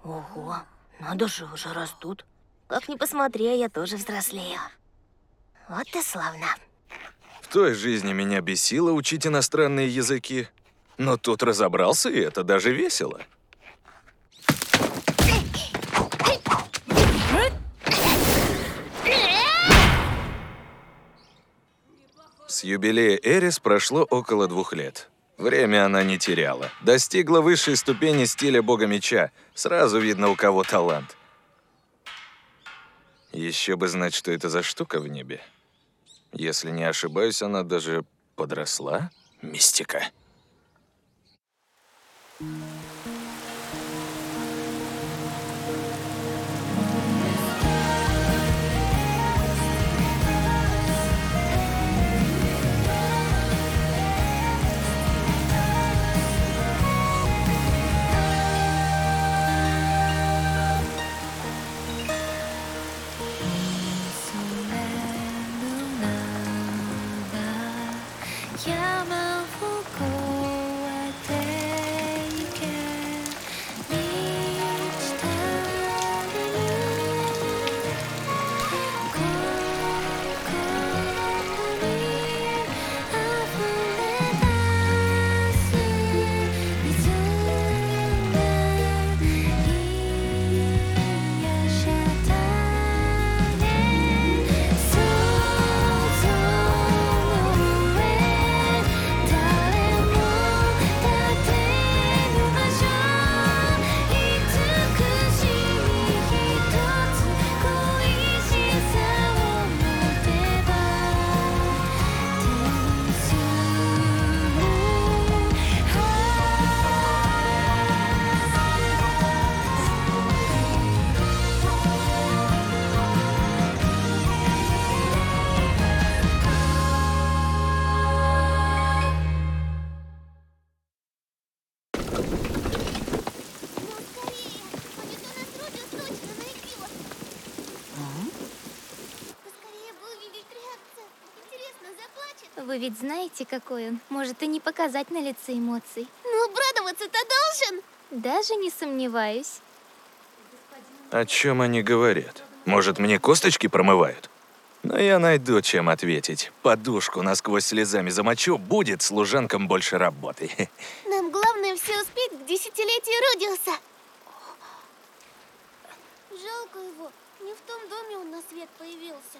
Ого, надо же, уже растут. Как ни посмотри, я тоже взрослею. Вот и славно. В той жизни меня бесило учить иностранные языки. Но тут разобрался, и это даже весело. С юбилея Эрис прошло около 2 лет. Время она не теряла. Достигла высшей ступени стиля бога меча. Сразу видно, у кого талант. Еще бы знать, что это за штука в небе. Если не ошибаюсь, она даже подросла. Мистика. Вы ведь знаете, какой он. Может и не показать на лице эмоций. Но обрадоваться-то должен. Даже не сомневаюсь. О чем они говорят? Может, мне косточки промывают? Но я найду, чем ответить. Подушку насквозь слезами замочу, будет служанкам больше работы. Нам главное все успеть к 10-летию Рудиуса. Жалко его. Не в том доме он на свет появился.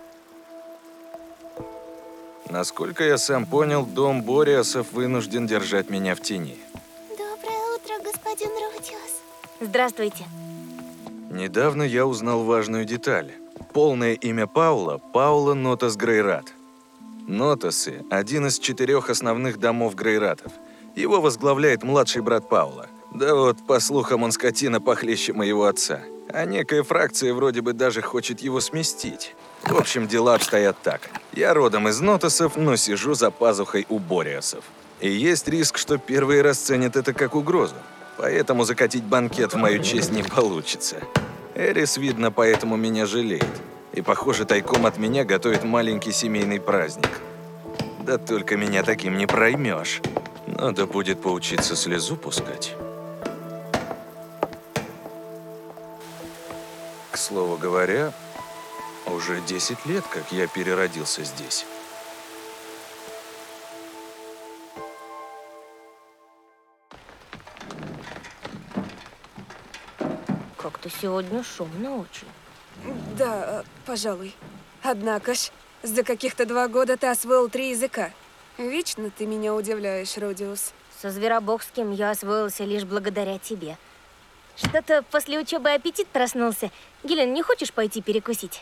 Насколько я сам понял, дом Бориасов вынужден держать меня в тени. Доброе утро, господин Рудиус. Здравствуйте. Недавно я узнал важную деталь. Полное имя Паула – Паула Нотас Грейрат. Нотасы – один из 4 основных домов Грейратов. Его возглавляет младший брат Паула. Да вот, по слухам, он скотина похлеще моего отца. А некая фракция вроде бы даже хочет его сместить. В общем, дела обстоят так. Я родом из Нотасов, но сижу за пазухой у Бориасов. И есть риск, что первые расценят это как угрозу. Поэтому закатить банкет в мою честь не получится. Эрис, видно, поэтому меня жалеет. И, похоже, тайком от меня готовит маленький семейный праздник. Да только меня таким не проймешь. Надо будет поучиться слезу пускать. К слову говоря, уже 10 лет, как я переродился здесь. Как-то сегодня шумно очень. Да, пожалуй. Однако ж, за каких-то 2 года ты освоил 3 языка. Вечно ты меня удивляешь, Рудиус. Со Зверобогским я освоился лишь благодаря тебе. Что-то после учебы аппетит проснулся. Гелен, не хочешь пойти перекусить?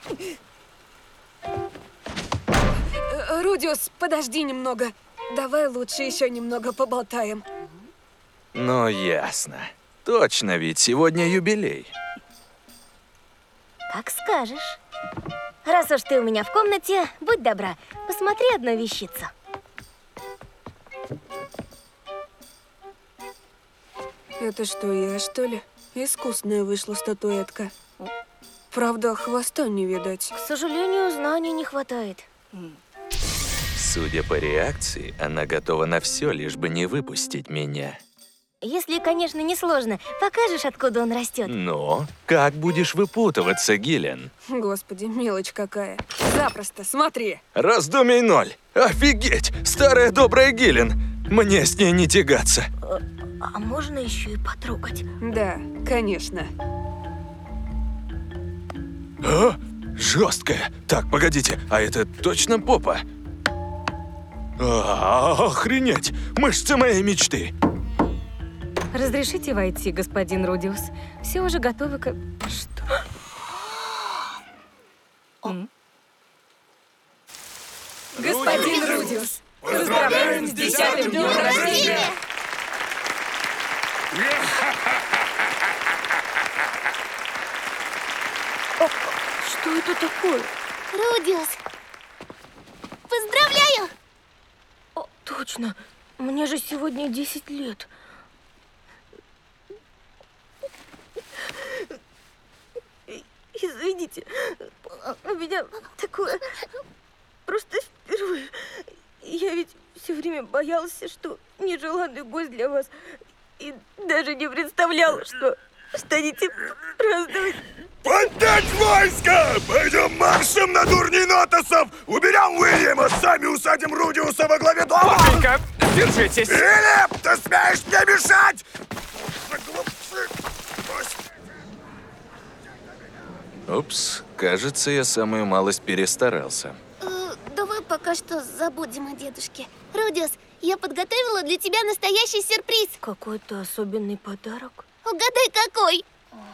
Рудиус, подожди немного. Давай лучше еще немного поболтаем. Ну, ясно. Точно, ведь сегодня юбилей. Как скажешь. Раз уж ты у меня в комнате, будь добра, посмотри одну вещицу. Это что, я, что ли? Искусная вышла статуэтка. Правда, хвоста не видать. К сожалению, знаний не хватает. Судя по реакции, она готова на все, лишь бы не выпустить меня. Если, конечно, не сложно, покажешь, откуда он растет? Но как будешь выпутываться, Гиллен? Господи, мелочь какая. Запросто, смотри. Раздумий ноль. Офигеть! Старая добрая Гиллен. Мне с ней не тягаться. А можно еще и потрогать? Да, конечно. А? Жесткая. Так, погодите, а это точно попа? Охренеть! Мышцы моей мечты. Разрешите войти, господин Рудиус? Все уже готовы к... Что? Господин Рудиус, поздравляем с 10-м днем рождения! Что это такое? Рудиус, поздравляю! О, точно. Мне же сегодня 10 лет. Извините, у меня такое просто впервые. Я ведь все время боялся, что нежеланный гость для вас. И даже не представлял, что станете праздновать. Поднять войско! Пойдем маршем на дурней Нотосов! Уберем Уильяма, сами усадим Рудиуса во главе дома! Папенька, держитесь! Филипп, ты смеешь мне мешать? Упс, кажется, я самую малость перестарался. Давай пока что забудем о дедушке. Рудиус, я подготовила для тебя настоящий сюрприз. Какой-то особенный подарок. Угадай, какой?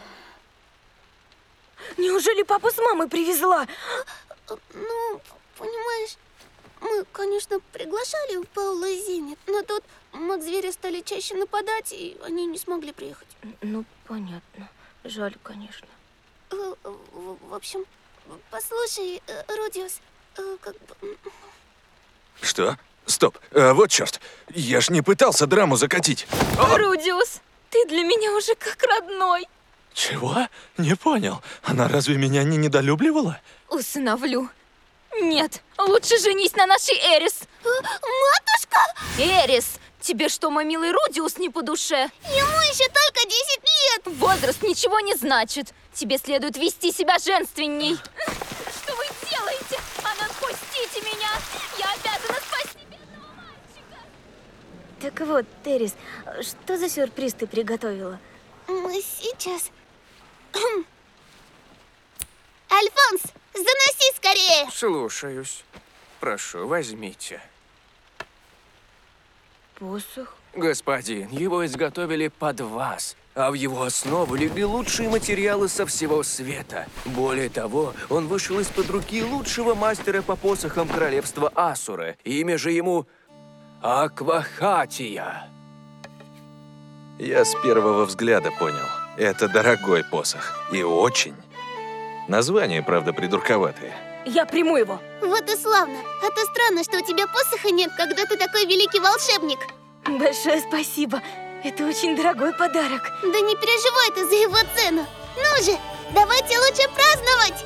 Неужели папа с мамой привезла? Ну, понимаешь, мы, конечно, приглашали Паула и Зенит, но тут маг-звери стали чаще нападать, и они не смогли приехать. Ну, понятно. Жаль, конечно. В общем, послушай, Рудиус, как бы... Что? Стоп, вот черт. Я ж не пытался драму закатить. Рудиус, ты для меня уже как родной. Чего? Не понял. Она разве меня не недолюбливала? Усыновлю. Нет, лучше женись на нашей Эрис. Матушка! Эрис, тебе что, мой милый Рудиус не по душе? Ему еще только 10 лет! Возраст ничего не значит. Тебе следует вести себя женственней. Что вы делаете? Анна, отпустите меня! Я обязана спасти бедного мальчика! Так вот, Террис, что за сюрприз ты приготовила? Мы сейчас... Альфонс, заноси скорее! Слушаюсь. Прошу, возьмите. Посох? Господин, его изготовили под вас, а в его основу легли лучшие материалы со всего света. Более того, он вышел из-под руки лучшего мастера по посохам королевства Асуры. Имя же ему Аквахатия. Я с первого взгляда понял. Это дорогой посох. И очень. Название, правда, придурковатое. Я приму его. Вот и славно. А то странно, что у тебя посоха нет, когда ты такой великий волшебник. Большое спасибо. Это очень дорогой подарок. Да не переживай ты за его цену. Ну же, давайте лучше праздновать!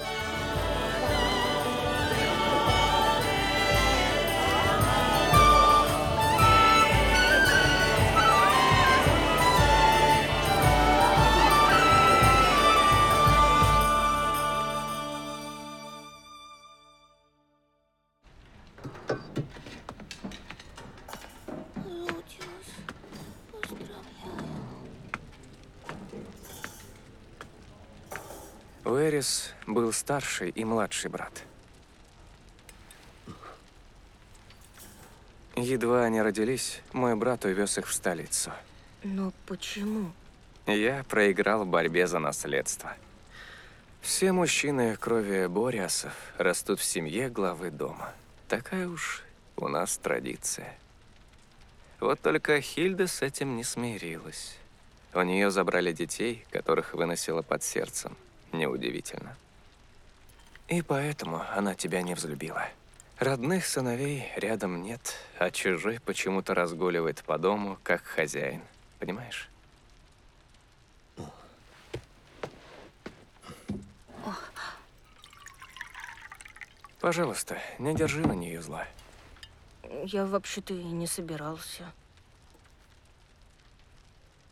У Эрис был старший и младший брат. Едва они родились, мой брат увез их в столицу. Но почему? Я проиграл в борьбе за наследство. Все мужчины крови Бориасов растут в семье главы дома. Такая уж у нас традиция. Вот только Хильда с этим не смирилась. У нее забрали детей, которых выносила под сердцем. Неудивительно. И поэтому она тебя не взлюбила. Родных сыновей рядом нет, а чужой почему-то разгуливает по дому, как хозяин. Понимаешь? Пожалуйста, не держи на нее зла. Я вообще-то и не собирался.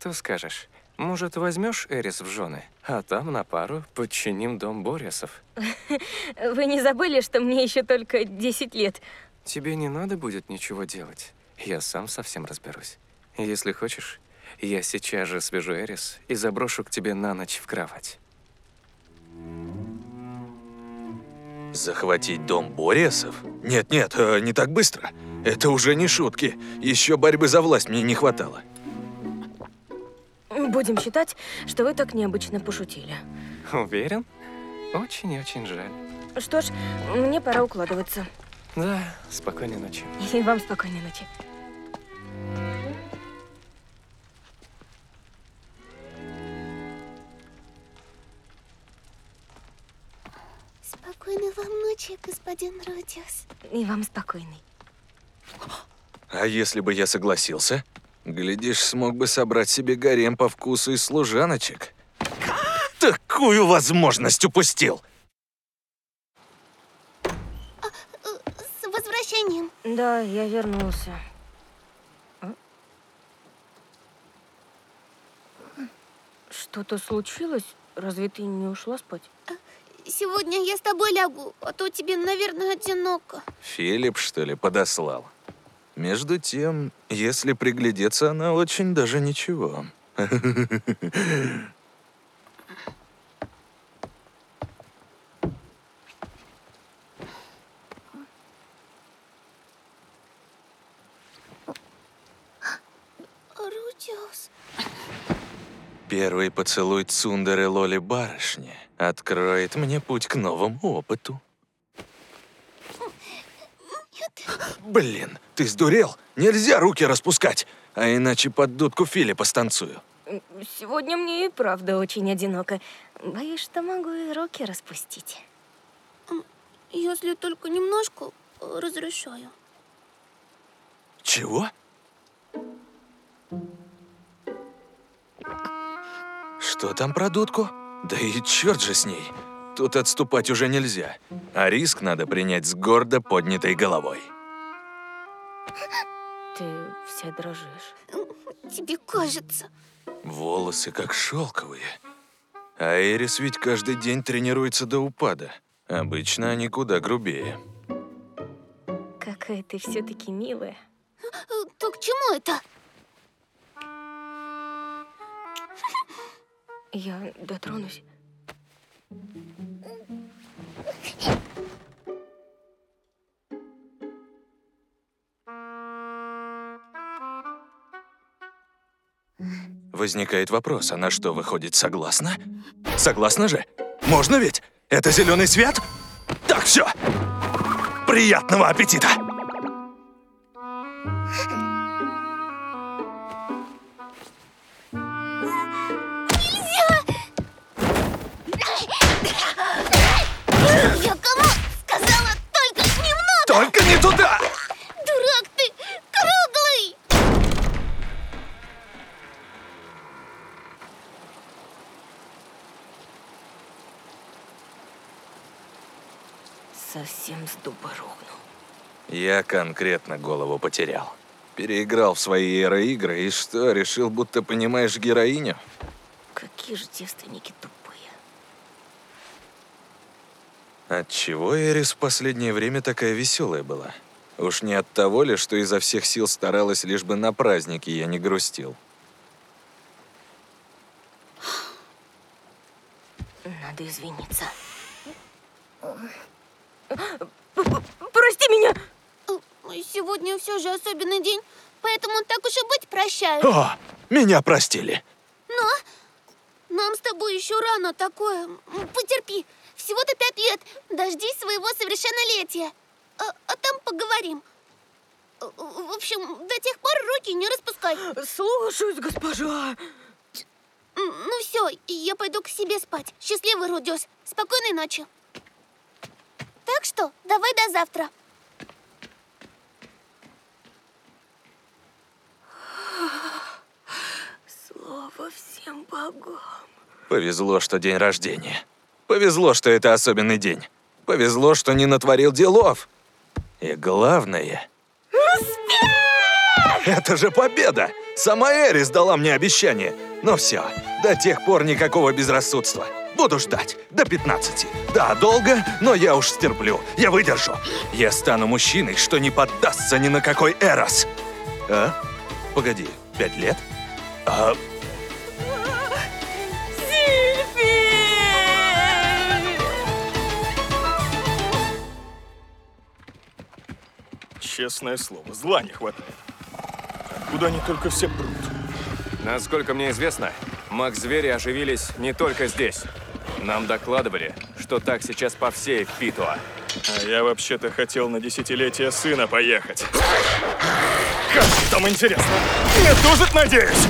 Что скажешь? Может, возьмешь Эрис в жены, а там на пару подчиним дом Бориасов? Вы не забыли, что мне еще только 10 лет? Тебе не надо будет ничего делать. Я сам совсем разберусь. Если хочешь, я сейчас же свяжу Эрис и заброшу к тебе на ночь в кровать. Захватить дом Бориасов? Нет, не так быстро. Это уже не шутки. Еще борьбы за власть мне не хватало. Будем считать, что вы так необычно пошутили. Уверен? Очень-очень жаль. Что ж, мне пора укладываться. Да, спокойной ночи. И вам спокойной ночи. Спокойной вам ночи, господин Родиус. И вам спокойной. А если бы я согласился? Глядишь, смог бы собрать себе гарем по вкусу из служаночек. Такую возможность упустил! С возвращением. Да, я вернулся. Что-то случилось? Разве ты не ушла спать? Сегодня я с тобой лягу, а то тебе, наверное, одиноко. Филипп, что ли, подослал? Между тем, если приглядеться, она очень даже ничего. Родиус. Первый поцелуй Цундеры Лоли барышни откроет мне путь к новому опыту. Блин, ты сдурел? Нельзя руки распускать, а иначе под дудку Филиппа станцую. Сегодня мне и правда очень одиноко. Боюсь, что могу и руки распустить. Если только немножко, разрешаю. Чего? Что там про дудку? Да и черт же с ней. Тут отступать уже нельзя. А риск надо принять с гордо поднятой головой. Ты вся дрожишь. Тебе кажется. Волосы как шелковые. А Эрис ведь каждый день тренируется до упада. Обычно они куда грубее. Какая ты все-таки милая. То к чему это? Я дотронусь. Возникает вопрос, она что, выходит, согласна? Согласна же? Можно ведь? Это зеленый свет? Так, все. Приятного аппетита! Я кому сказала только немного? Только не туда! Дурак ты, круглый! Совсем с дуба рухнул. Я конкретно голову потерял. Переиграл в свои игры и что, решил, будто понимаешь героиню? Какие же девственники тупые. Отчего Эрис в последнее время такая веселая была? Уж не от того ли, что изо всех сил старалась, лишь бы на празднике я не грустил? Надо извиниться. Прости меня! Сегодня все же особенный день, поэтому так уж и быть прощаю. О, меня простили. Но нам с тобой еще рано такое. Потерпи. Всего-то 5 лет. Дождись своего совершеннолетия. А там поговорим. В общем, до тех пор руки не распускай. Слушаюсь, госпожа. Ну все, я пойду к себе спать. Счастливый, Родиус. Спокойной ночи. Так что, давай до завтра. Слава всем богам. Повезло, что день рождения. Повезло, что это особенный день. Повезло, что не натворил делов. И главное... Успех! Это же победа! Сама Эрис дала мне обещание. Но все, до тех пор никакого безрассудства. Буду ждать до 15. Да, долго, но я уж стерплю. Я выдержу. Я стану мужчиной, что не поддастся ни на какой Эрос. А? Погоди, 5 лет? А... Честное слово, зла не хватает. Откуда они только все прут? Насколько мне известно, маг-звери оживились не только здесь. Нам докладывали, что так сейчас по всей Фитуа. А я вообще-то хотел на 10-летие сына поехать. Как там интересно? Я тоже надеюсь.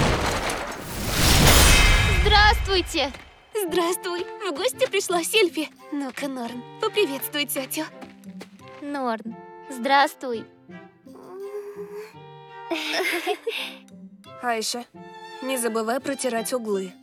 Здравствуйте! Здравствуй. В гости пришла Сильфи. Ну-ка, Норн, поприветствуй тетю. Норн, здравствуй. Айша, не забывай протирать углы.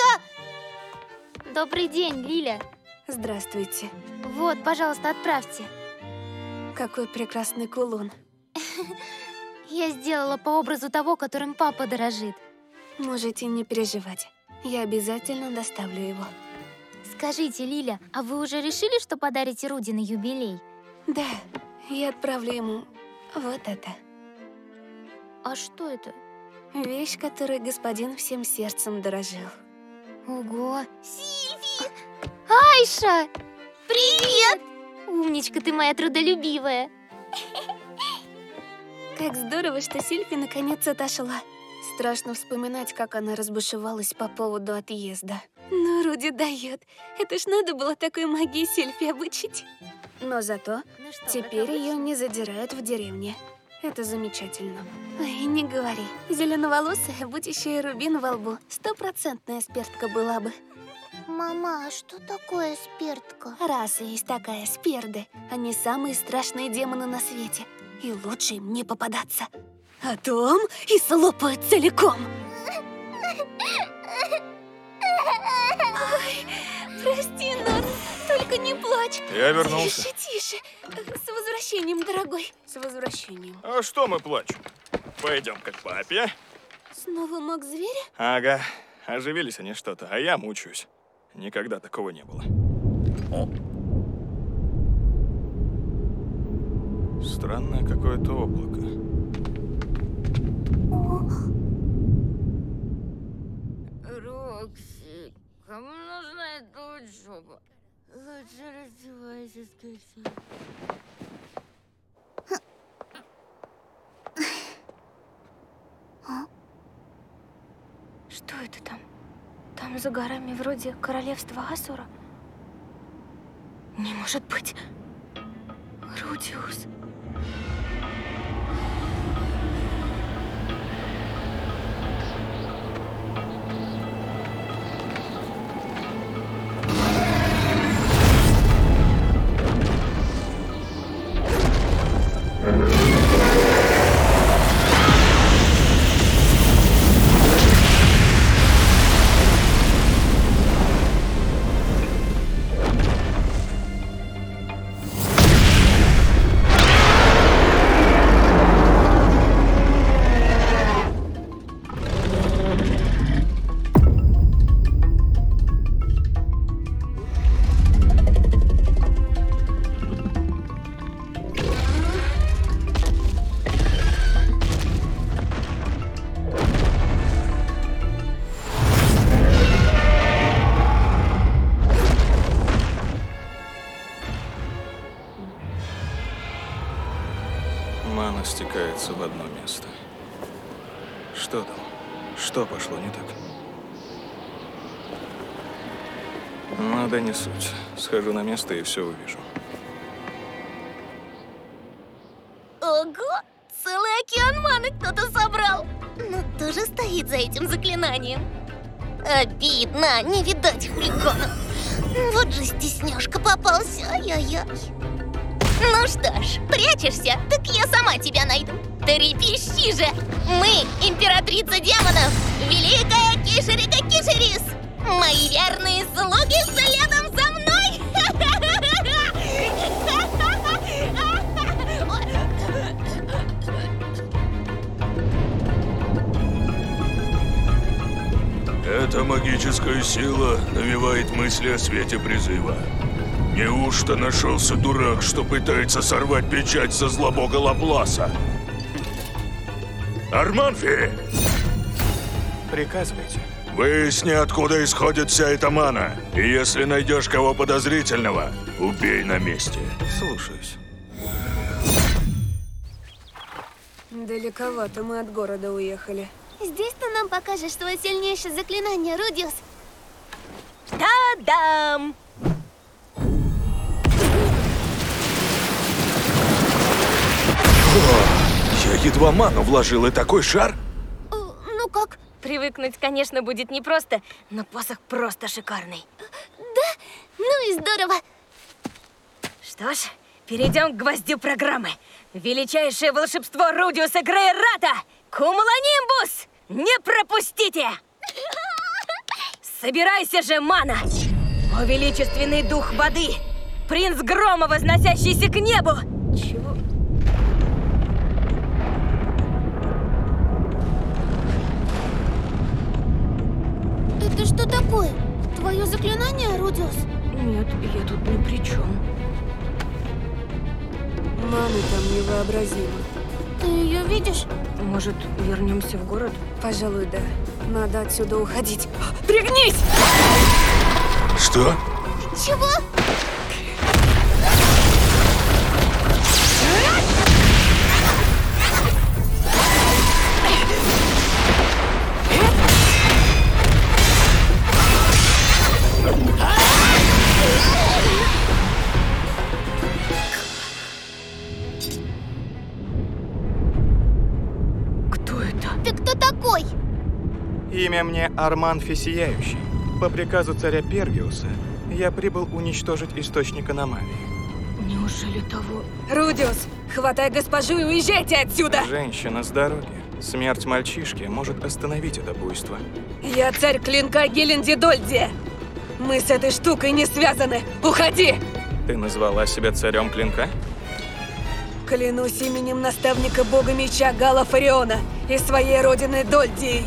Добрый день, Лиля. Здравствуйте. Вот, пожалуйста, отправьте. Какой прекрасный кулон. Я сделала по образу того, которым папа дорожит. Можете не переживать. Я обязательно доставлю его. Скажите, Лиля, а вы уже решили, что подарите Руди на юбилей? Да, я отправлю ему вот это. А что это? Вещь, которой господин всем сердцем дорожил. Ого! Сильфи! Айша! Привет! Умничка ты моя трудолюбивая. Как здорово, что Сильфи наконец отошла. Страшно вспоминать, как она разбушевалась по поводу отъезда. Но Руди дает. Это ж надо было такой магии Сильфи обучить. Но зато Ну что, теперь как ее обычно? не задирают в деревне. Это замечательно. Ой, не говори. Зеленоволосая, будь еще и рубин во лбу, 100% спертка была бы. Мама, а что такое спиртка? Раса есть такая, сперды. Они самые страшные демоны на свете. И лучше им не попадаться. А том и слопают целиком. Ой, прости, Норн, только не плачь. Я вернулся. Тише, тише. С возвращением, дорогой. С возвращением. А что мы плачем? Пойдем к папе. Снова маг зверя? Ага, оживились они что-то, а я мучаюсь. Никогда такого не было. Странное какое-то облако. Рокси, кому нужна эта учеба? Лучше раздевайся, скорее. Что это там? Там за горами вроде королевства Асура. Не может быть. Рудиус. Мана стекается в одно место. Что там? Что пошло не так? Ну да не суть. Схожу на место и все увижу. Ого! Целый океан маны кто-то собрал. Но тоже стоит за этим заклинанием. Обидно, не видать хулигана. Вот же стесняшка попался, ай-яй-яй. Ну что ж, прячешься, так я сама тебя найду. Трепещи же! Мы, императрица демонов, великая Кишерика Кишерис! Мои верные слуги следом за мной! Эта магическая сила навевает мысли о свете призыва. Неужто нашелся дурак, что пытается сорвать печать со злобога Лапласа? Арманфи! Приказывайте. Выясни, откуда исходит вся эта мана. И если найдешь кого подозрительного, убей на месте. Слушаюсь. Далековато мы от города уехали. Здесь ты нам покажешь свое сильнейшее заклинание, Рудиус. Та-дам! Я едва ману вложил, и такой шар? Ну как? Привыкнуть, конечно, будет непросто, но посох просто шикарный. Да? Ну и здорово. Что ж, перейдем к гвоздю программы. Величайшее волшебство Рудиуса Грейрата! Кумулонимбус! Не пропустите! Собирайся же, мана! О, величественный дух воды! Принц грома, возносящийся к небу! Чего? Это что такое? Твое заклинание, Рудиус? Нет, я тут ни при чем. Маны там невообразимо. Ты ее видишь? Может, вернемся в город? Пожалуй, да. Надо отсюда уходить. Пригнись! Что? Чего? Кто это? Ты кто такой? Имя мне Арманфи Сияющий. По приказу царя Пергиуса я прибыл уничтожить источник аномалии. Неужели того? Рудиус, хватай госпожу и уезжайте отсюда! Женщина с дороги. Смерть мальчишки может остановить это буйство. Я царь клинка Геленди Дольди. Мы с этой штукой не связаны. Уходи! Ты назвала себя царем клинка? Клянусь именем наставника бога меча Гала Фариона и своей родины Дольдией.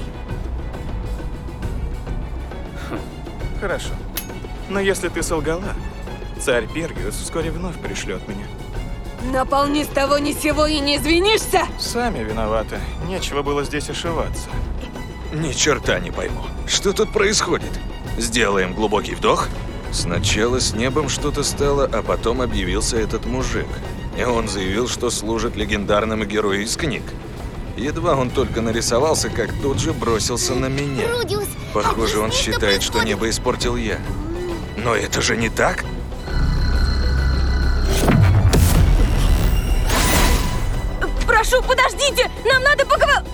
Хорошо. Но если ты солгала, царь Пергиус вскоре вновь пришлет меня. Наполни с того ни сего и не извинишься? Сами виноваты. Нечего было здесь ошиваться. Ни черта не пойму. Что тут происходит? Сделаем глубокий вдох. Сначала с небом что-то стало, а потом объявился этот мужик. И он заявил, что служит легендарному герою из книг. Едва он только нарисовался, как тут же бросился на меня. Рудиус! Похоже, он объясни, считает, что происходит? небо испортил я. Но это же не так. Прошу, подождите! Нам надо поговорить!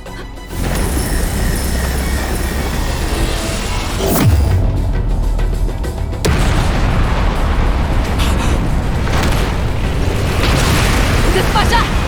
Госпожа!